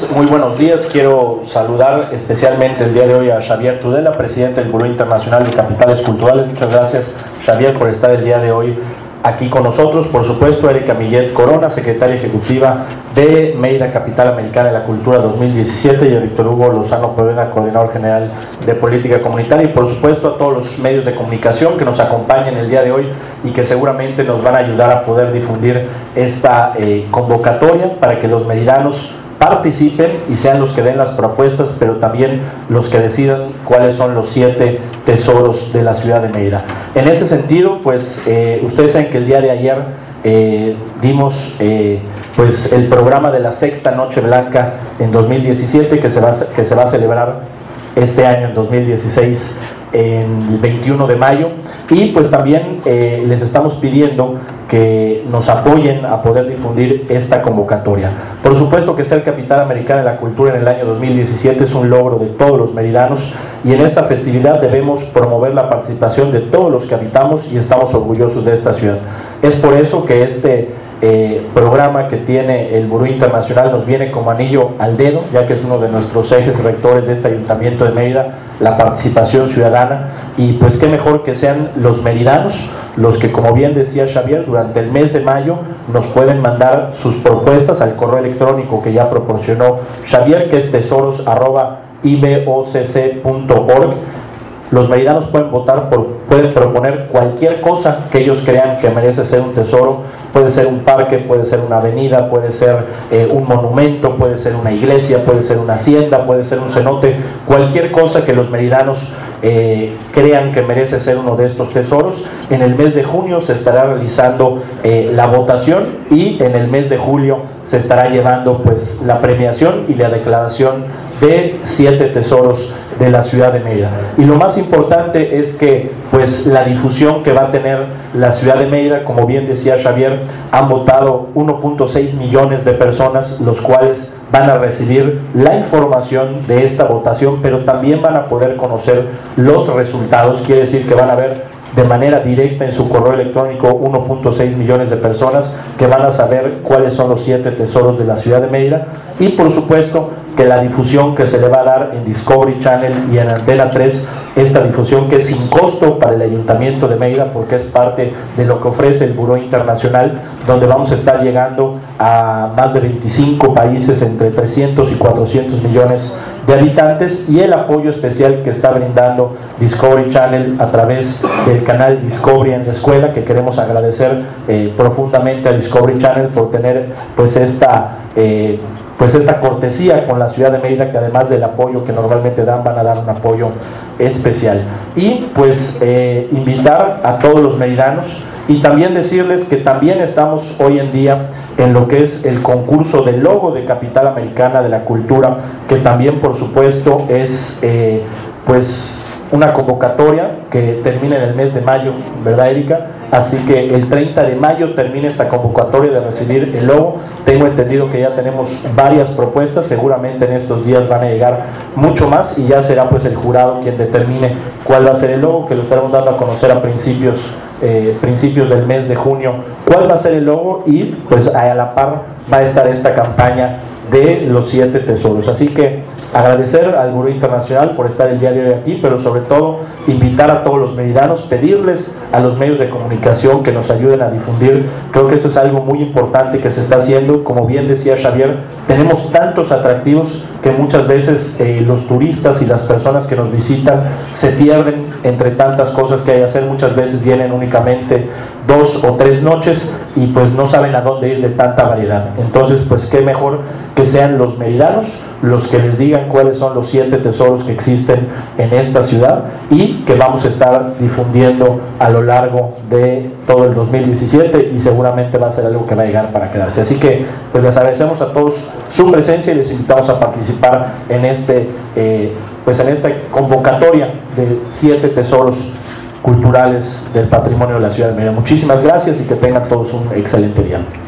muy buenos días. Quiero saludar especialmente el día de hoy a Xavier Tudela, presidente del Buró Internacional de Capitales Culturales. Muchas gracias, Xavier, por estar el día de hoy aquí con nosotros. Por supuesto, Erika Millet Corona, secretaria ejecutiva de Mérida Capital Americana de la Cultura 2017, y a Víctor Hugo Lozano Poveda, coordinador general de política comunitaria, y por supuesto a todos los medios de comunicación que nos acompañan el día de hoy y que seguramente nos van a ayudar a poder difundir esta convocatoria para que los meridanos participen y sean los que den las propuestas, pero también los que decidan cuáles son los 7 tesoros de la ciudad de Mérida. En ese sentido, pues ustedes saben que el día de ayer dimos pues el programa de la sexta Noche Blanca en 2017 que se va a celebrar este año en 2016 el 21 de mayo, y pues también les estamos pidiendo que nos apoyen a poder difundir esta convocatoria. Por supuesto que ser Capital Americana de la Cultura en el año 2017 es un logro de todos los meridanos, y en esta festividad debemos promover la participación de todos los que habitamos y estamos orgullosos de esta ciudad. Es por eso que este programa que tiene el Buró Internacional nos viene como anillo al dedo, ya que es uno de nuestros ejes rectores de este Ayuntamiento de Mérida, la participación ciudadana, y pues qué mejor que sean los meridanos los que, como bien decía Xavier, durante el mes de mayo nos pueden mandar sus propuestas al correo electrónico que ya proporcionó Xavier, que es tesoros@ibocc.org. Los meridanos pueden votar pueden proponer cualquier cosa que ellos crean que merece ser un tesoro. Puede ser un parque, puede ser una avenida, puede ser un monumento, puede ser una iglesia, puede ser una hacienda, puede ser un cenote, cualquier cosa que los meridanos crean que merece ser uno de estos tesoros. En el mes de junio se estará realizando la votación, y en el mes de julio se estará llevando pues la premiación y la declaración de 7 tesoros de la ciudad de Mérida. Y lo más importante es que pues la difusión que va a tener la ciudad de Mérida, como bien decía Xavier, han votado 1.6 millones de personas, los cuales van a recibir la información de esta votación, pero también van a poder conocer los resultados. Quiere decir que van a ver de manera directa en su correo electrónico 1.6 millones de personas que van a saber cuáles son los 7 tesoros de la ciudad de Mérida. Y por supuesto que la difusión que se le va a dar en Discovery Channel y en Antena 3, esta difusión que es sin costo para el Ayuntamiento de Mérida, porque es parte de lo que ofrece el Buró Internacional, donde vamos a estar llegando a más de 25 países, entre 300 y 400 millones de habitantes, y el apoyo especial que está brindando Discovery Channel a través del canal Discovery en la Escuela, que queremos agradecer profundamente a Discovery Channel por tener pues esta cortesía con la ciudad de Mérida, que además del apoyo que normalmente dan, van a dar un apoyo especial. Y pues invitar a todos los meridanos, y también decirles que también estamos hoy en día en lo que es el concurso del logo de Capital Americana de la Cultura, que también por supuesto es pues una convocatoria que termina en el mes de mayo, ¿verdad, Erika? Así que el 30 de mayo termina esta convocatoria de recibir el logo. Tengo entendido que ya tenemos varias propuestas, seguramente en estos días van a llegar mucho más, y ya será pues el jurado quien determine cuál va a ser el logo, que lo estaremos dando a conocer a principios del mes de junio cuál va a ser el logo, y pues a la par va a estar esta campaña de los 7 tesoros. Así que agradecer al Buró Internacional por estar el día de hoy aquí, pero sobre todo invitar a todos los meridanos, pedirles a los medios de comunicación que nos ayuden a difundir. Creo que esto es algo muy importante que se está haciendo. Como bien decía Xavier, tenemos tantos atractivos que muchas veces los turistas y las personas que nos visitan se pierden entre tantas cosas que hay que hacer. Muchas veces vienen únicamente 2 o 3 noches y pues no saben a dónde ir de tanta variedad. Entonces pues qué mejor que sean los meridanos los que les digan cuáles son los 7 tesoros que existen en esta ciudad, y que vamos a estar difundiendo a lo largo de todo el 2017, y seguramente va a ser algo que va a llegar para quedarse. Así que pues les agradecemos a todos su presencia y les invitamos a participar en esta convocatoria de 7 tesoros culturales del patrimonio de la ciudad de Mérida. Muchísimas gracias y que tengan todos un excelente día.